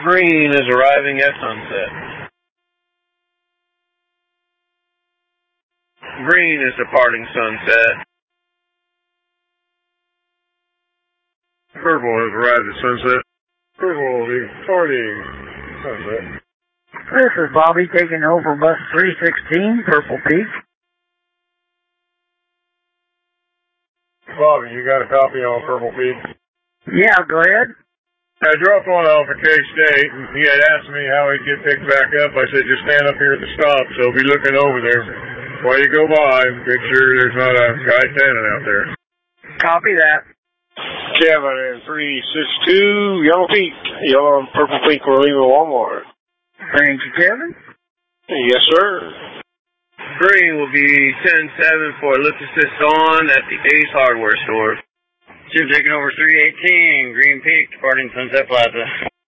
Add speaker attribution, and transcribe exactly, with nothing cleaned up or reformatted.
Speaker 1: Green is arriving at Sunset. Green is departing Sunset.
Speaker 2: Purple has arrived at Sunset. Purple will be departing Sunset.
Speaker 3: This is Bobby taking over bus three sixteen, Purple Peak.
Speaker 2: Bobby, you got a copy on Purple Peak?
Speaker 3: Yeah, go ahead.
Speaker 2: I dropped one off at K-State, and he had asked me how he'd get picked back up. I said, just stand up here at the stop, so be looking over there while you go by. Make sure there's not a guy standing out there.
Speaker 3: Copy that.
Speaker 4: Kevin in three six two, Yellow Peak. Yellow and Purple Peak, we're leaving Walmart.
Speaker 3: Thank you, Kevin.
Speaker 4: Yes, sir.
Speaker 1: Green will be ten seven for Ellipsis on at the Ace Hardware store.
Speaker 5: Jim taking over three eighteen, Green Peak, departing Sunset Plaza.